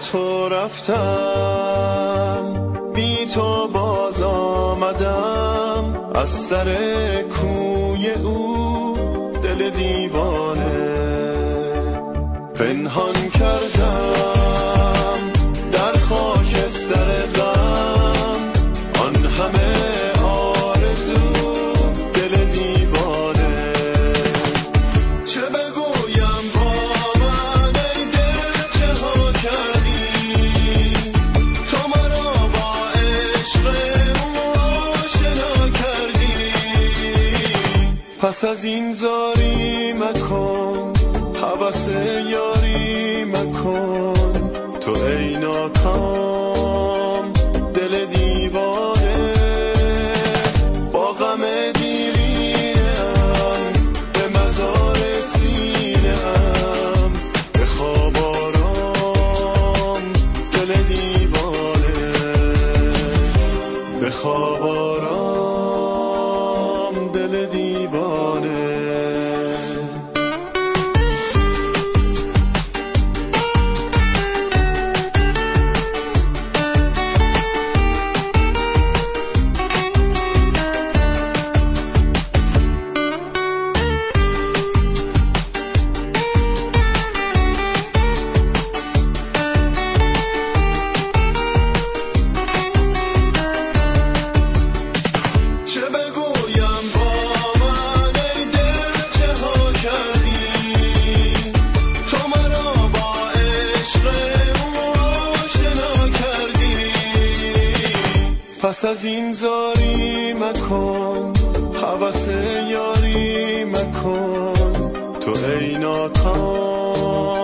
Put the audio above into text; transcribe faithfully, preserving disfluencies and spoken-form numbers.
تو رفتم، بی تو باز آمدم، از سر کوی او دل دیوانه پنهان کردم در خاکستر غم، آن همه آرزو دل دیوانه. چه بگویم با من ای دل چه ها کردی، تو مرا با عشق او آشنا کردی. پس از این زاری مکن، هوس یاری مکن، تو ای ناکام دل دیوانه. با غم دیرینم به مزار سینه‌ام، به خواب آرام دل دیوانه، به خواب آرام دل دیوانه. پس از این زاری مکن، هوس یاری مکن، تو ای ناکام